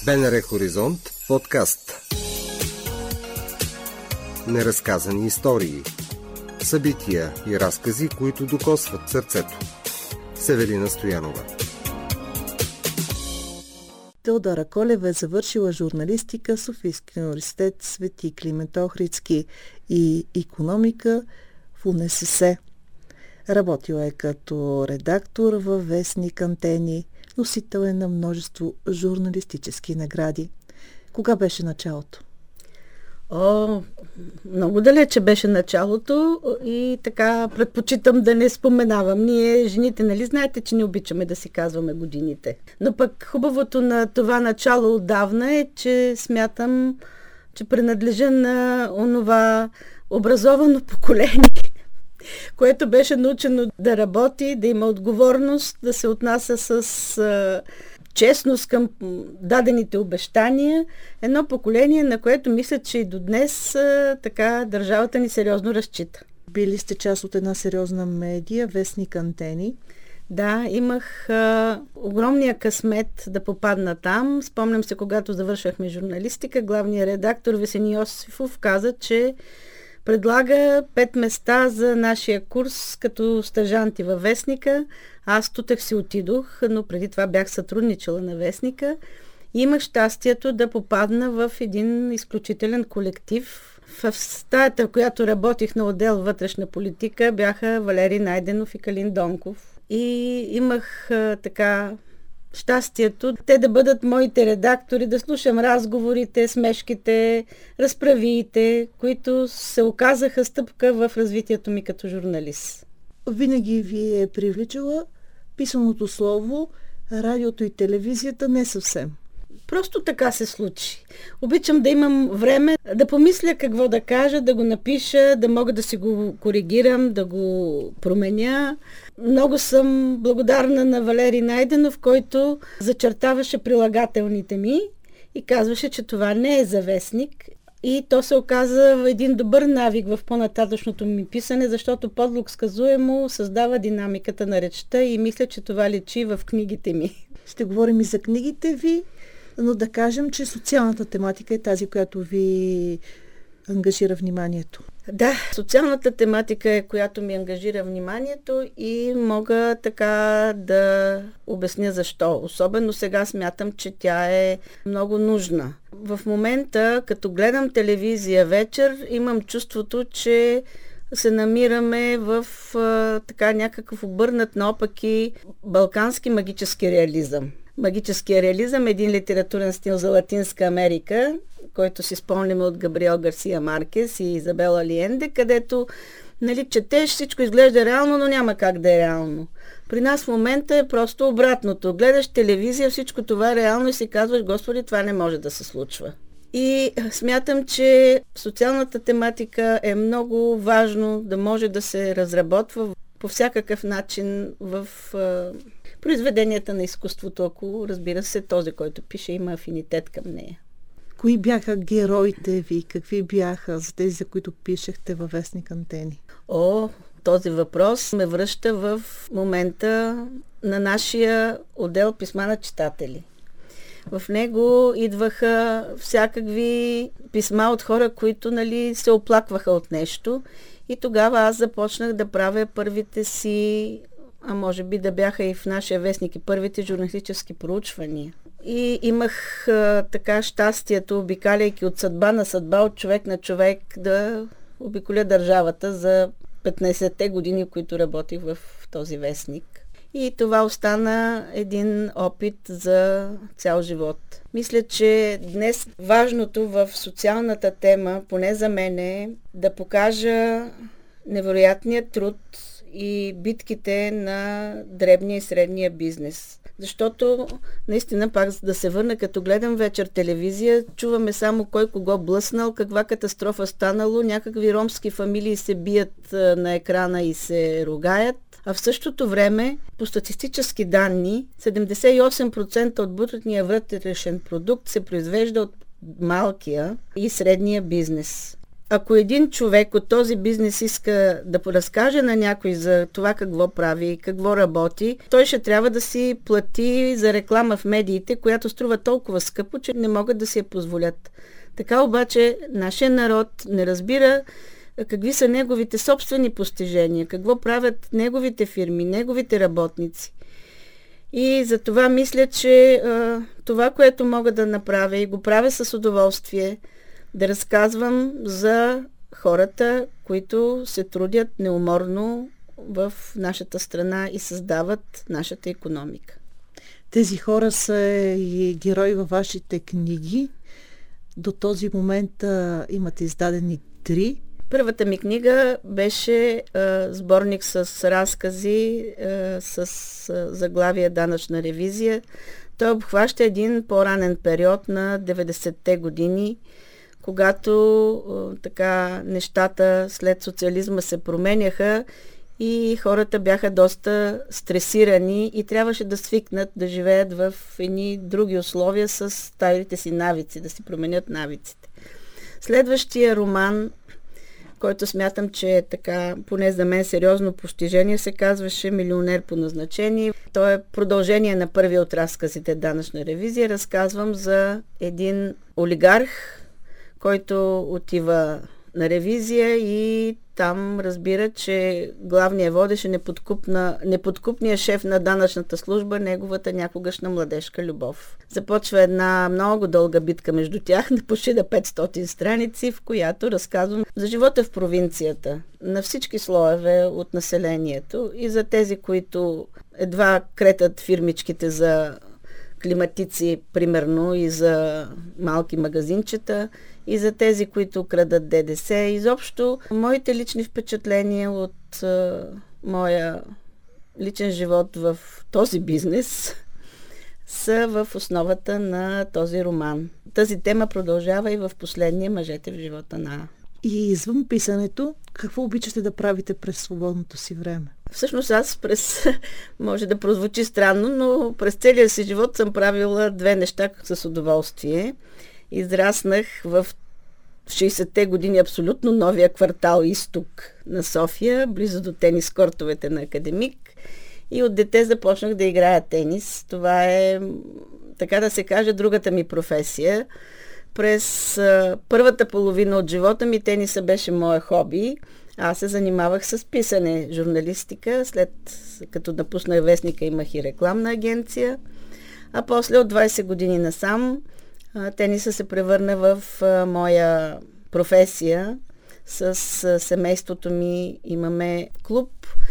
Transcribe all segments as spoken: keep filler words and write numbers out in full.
БНР Хоризонт подкаст. Неразказани истории. Събития и разкази, които докосват сърцето. С Евелина Стоянова. Теодора Колева е завършила журналистика в Софийския университет Свети Климент Охридски и икономика в УНСС. Работила е като редактор във вестник Антени, носител е на множество журналистически награди. Кога беше началото? О, много далече беше началото и така предпочитам да не споменавам. Ние, жените, нали знаете, че не обичаме да си казваме годините. Но пък хубавото на това начало отдавна е, че смятам, че принадлежа на онова образовано поколение, което беше научено да работи, да има отговорност, да се отнася с а, честност към дадените обещания. Едно поколение, на което мисля, че и до днес а, така държавата ни сериозно разчита. Били сте част от една сериозна медия, вестник Антени. Да, имах а, огромния късмет да попадна там. Спомням се, когато завършвахме журналистика, главният редактор Весен Йосифов каза, че предлага пет места за нашия курс като стажанти във вестника. Аз тутък си отидох, но преди това бях сътрудничала на вестника. И имах щастието да попадна в един изключителен колектив. В стаята, в която работих на отдел вътрешна политика, бяха Валери Найденов и Калин Донков. И имах а, така щастието те да бъдат моите редактори, да слушам разговорите, смешките, разправиите, които се оказаха стъпка в развитието ми като журналист. Винаги ви е привличала писаното слово, радиото и телевизията не съвсем. Просто така се случи. Обичам да имам време да помисля какво да кажа, да го напиша, да мога да си го коригирам, да го променя. Много съм благодарна на Валери Найденов, който зачертаваше прилагателните ми и казваше, че това не е за вестник. И то се оказа един добър навик в по-нататъчното ми писане, защото подлог сказуемо създава динамиката на речта и мисля, че това личи в книгите ми. Ще говорим и за книгите ви, но да кажем, че социалната тематика е тази, която ви ангажира вниманието. Да, социалната тематика е, която ми ангажира вниманието и мога така да обясня защо. Особено сега смятам, че тя е много нужна. В момента, като гледам телевизия вечер, имам чувството, че се намираме в а, така някакъв обърнат наопаки балкански магически реализъм. Магическия реализъм е един литературен стил за Латинска Америка, който си спомняме от Габриел Гарсия Маркес и Изабела Алиенде, където нали, четеш, всичко изглежда реално, но няма как да е реално. При нас в момента е просто обратното. Гледаш телевизия, всичко това е реално и си казваш, Господи, това не може да се случва. И смятам, че социалната тематика е много важно да може да се разработва по всякакъв начин в а, произведенията на изкуството, ако разбира се този, който пише, има афинитет към нея. Кои бяха героите ви? Какви бяха за тези, за които пишехте във вестник Антени? О, този въпрос ме връща в момента на нашия отдел писма на читатели. В него идваха всякакви писма от хора, които нали, се оплакваха от нещо. И тогава аз започнах да правя първите си, а може би да бяха и в нашия вестник, и първите журналистически проучвания. И имах а, така щастието, обикаляйки от съдба на съдба, от човек на човек, да обиколя държавата за петнайсетте години, които работих в този вестник. И това остана един опит за цял живот. Мисля, че днес важното в социалната тема, поне за мен, е да покажа невероятния труд и битките на дребния и средния бизнес. Защото, наистина, пак да се върна, като гледам вечер телевизия, чуваме само кой кого блъснал, каква катастрофа станало, някакви ромски фамилии се бият на екрана и се ругаят. А в същото време, по статистически данни, седемдесет и осем процента от брутния вътрешен продукт се произвежда от малкия и средния бизнес. ако един човек от този бизнес иска да разкаже на някой за това какво прави, какво работи, той ще трябва да си плати за реклама в медиите, която струва толкова скъпо, че не могат да си я позволят. Така обаче нашия народ не разбира какви са неговите собствени постижения, какво правят неговите фирми, неговите работници. И за това мисля, че а, това, което мога да направя и го правя с удоволствие, да разказвам за хората, които се трудят неуморно в нашата страна и създават нашата икономика. Тези хора са и герои във вашите книги. До този момент а, имате издадени три. Първата ми книга беше а, сборник с разкази, а, с а, заглавие "Данъчна ревизия". Той обхваща един по-ранен период на деветдесетте години, когато а, така нещата след социализма се променяха и хората бяха доста стресирани и трябваше да свикнат да живеят в едни други условия с старите си навици, да си променят навиците. Следващия роман, който смятам, че е така, поне за мен, сериозно постижение, се казваше "Милионер по назначение". То е продължение на първия от разказите "Данъчна ревизия". Разказвам за един олигарх, който отива на ревизия и там разбира, че главният водещ е неподкупна, неподкупният шеф на данъчната служба, неговата някогашна младежка любов. Започва една много дълга битка между тях, на почти на петстотин страници, в която разказвам за живота в провинцията, на всички слоеве от населението и за тези, които едва кретат фирмичките за климатици, примерно, и за малки магазинчета, и за тези, които крадат ДДС. Изобщо, моите лични впечатления от а, моя личен живот в този бизнес са в основата на този роман. Тази тема продължава и в последния "Мъжете в живота на". И извън писането, какво обичате да правите през свободното си време? Всъщност аз през, може да прозвучи странно, но през целия си живот съм правила две неща с удоволствие. Израснах в шейсетте години абсолютно новия квартал "Изток" на София, близо до тенис кортовете на Академик. И от дете започнах да играя тенис. Това е, така да се каже, другата ми професия. През а, първата половина от живота ми тениса беше мое хоби. Аз се занимавах с писане, журналистика. След като напуснах вестника, имах и рекламна агенция. А после от двайсет години насам а, тениса се превърна в а, моя професия. С а, семейството ми имаме клуб,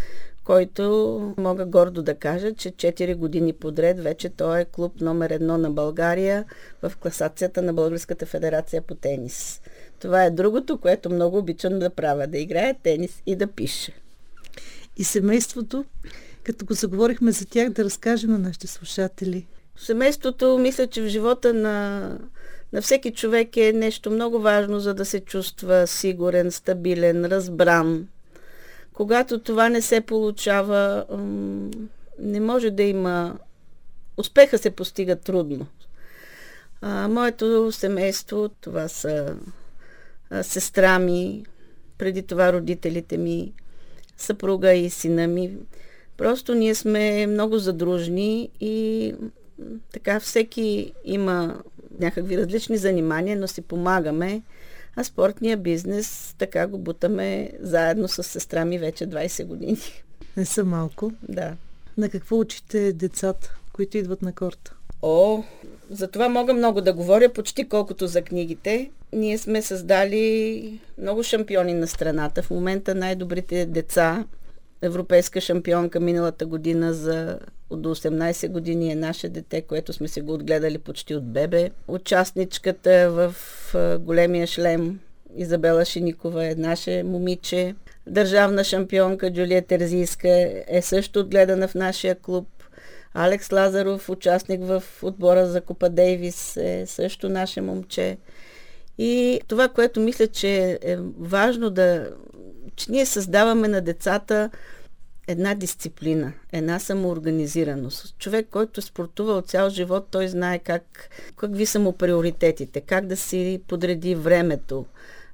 който мога гордо да кажа, че четири години подред вече той е клуб номер едно на България в класацията на Българската федерация по тенис. Това е другото, което много обичам да правя, да играя тенис и да пиша. И семейството, като го заговорихме за тях, да разкажем на нашите слушатели. Семейството, мисля, че в живота на, на всеки човек е нещо много важно, за да се чувства сигурен, стабилен, разбран. Когато това не се получава, не може да има... Успеха се постига трудно. А, моето семейство, това са а, сестра ми, преди това родителите ми, съпруга и сина ми. Просто ние сме много задружни и така всеки има някакви различни занимания, но си помагаме. А спортния бизнес така го бутаме заедно с сестра ми вече двайсет години. Не са малко. Да. На какво учите децата, които идват на корта? О, за това мога много да говоря, почти колкото за книгите. Ние сме създали много шампиони на страната. В момента най-добрите деца, европейска шампионка миналата година за до осемнайсет години е наше дете, което сме се го отгледали почти от бебе. Участничката в големия шлем Изабела Шиникова е наше момиче. Държавна шампионка Джулия Терзийска е също отгледана в нашия клуб. Алекс Лазаров, участник в отбора за Купа Дейвис, е също наше момче. И това, което мисля, че е важно да... че ние създаваме на децата една дисциплина, една самоорганизираност. Човек, който е спортувал цял живот, той знае как, какви са му приоритетите, как да си подреди времето,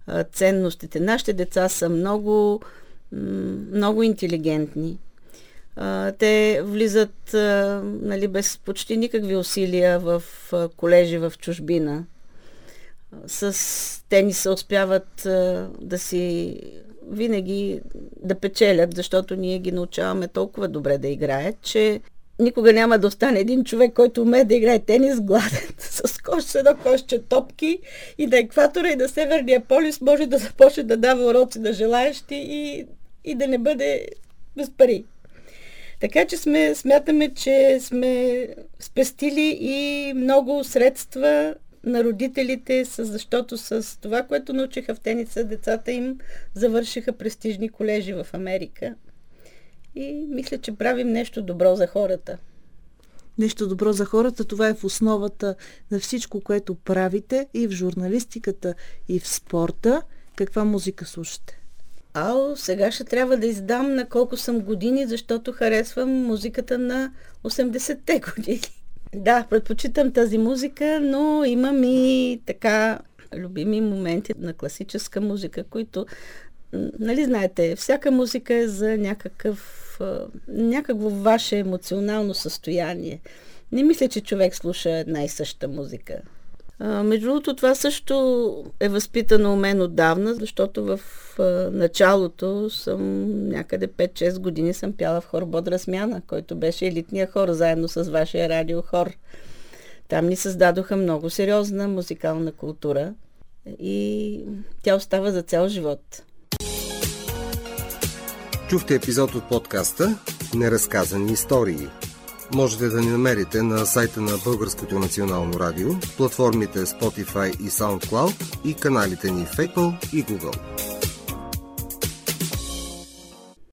а, ценностите. Нашите деца са много, много интелигентни. А, те влизат а, нали, без почти никакви усилия в а, колежи в чужбина. С тениса успяват а, да си винаги да печелят, защото ние ги научаваме толкова добре да играят, че никога няма да остане един човек, който умее да играе тенис гладен, с кош, с едно кошче топки и на екватора и на Северния полюс може да започне да дава уроци на желаещи и, и да не бъде без пари. Така че сме, смятаме, че сме спестили и много средства на родителите, защото с това, което научиха в тениса, децата им завършиха престижни колежи в Америка. И мисля, че правим нещо добро за хората. Нещо добро за хората, това е в основата на всичко, което правите и в журналистиката, и в спорта. Каква музика слушате? Ао, сега ще трябва да издам на колко съм години, защото харесвам музиката на осемдесетте години. Да, предпочитам тази музика, но имам и така любими моменти на класическа музика, които, нали знаете, всяка музика е за някакъв, някакво ваше емоционално състояние. Не мисля, че човек слуша една и съща музика. А, между другото, това също е възпитано у мен отдавна, защото в а, началото съм някъде пет-шест години съм пяла в хор Бодра смяна, който беше елитния хор, заедно с вашия радиохор. Там ни създадоха много сериозна музикална култура и тя остава за цял живот. Чухте епизод от подкаста "Неразказани истории". Можете да ни намерите на сайта на Българското национално радио, платформите Spotify и SoundCloud и каналите ни в Apple и Google.